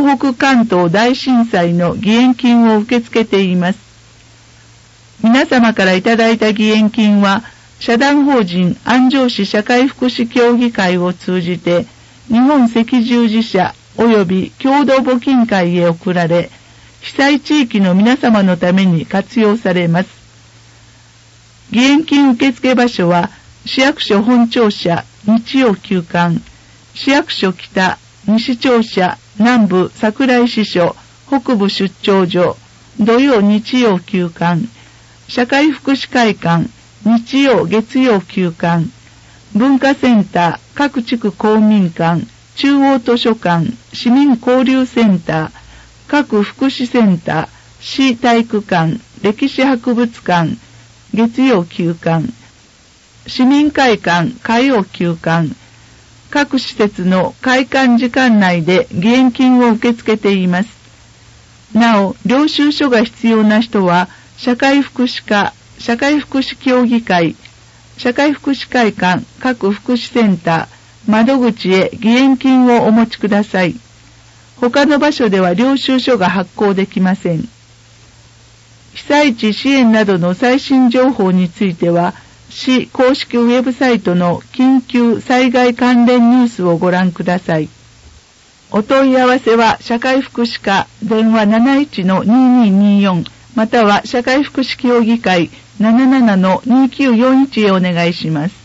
東北関東大震災の義援金を受け付けています。皆様からいただいた義援金は、社団法人安城市社会福祉協議会を通じて、日本赤十字社及び共同募金会へ送られ、被災地域の皆様のために活用されます。義援金受付場所は、市役所本庁舎日曜休館、市役所北西庁舎南部桜井支所北部出張所土曜日曜休館、社会福祉会館日曜月曜休館、文化センター各地区公民館、中央図書館、市民交流センター、各福祉センター、市体育館、歴史博物館、月曜休館、市民会館、火曜休館、各施設の開館時間内で義援金を受け付けています。なお、領収書が必要な人は、社会福祉課、社会福祉協議会、社会福祉会館、各福祉センター、窓口へ義援金をお持ちください。他の場所では領収書が発行できません。被災地支援などの最新情報については、市公式ウェブサイトの緊急災害関連ニュースをご覧ください。お問い合わせは社会福祉課電話 71-2224 または社会福祉協議会 77-2941 へお願いします。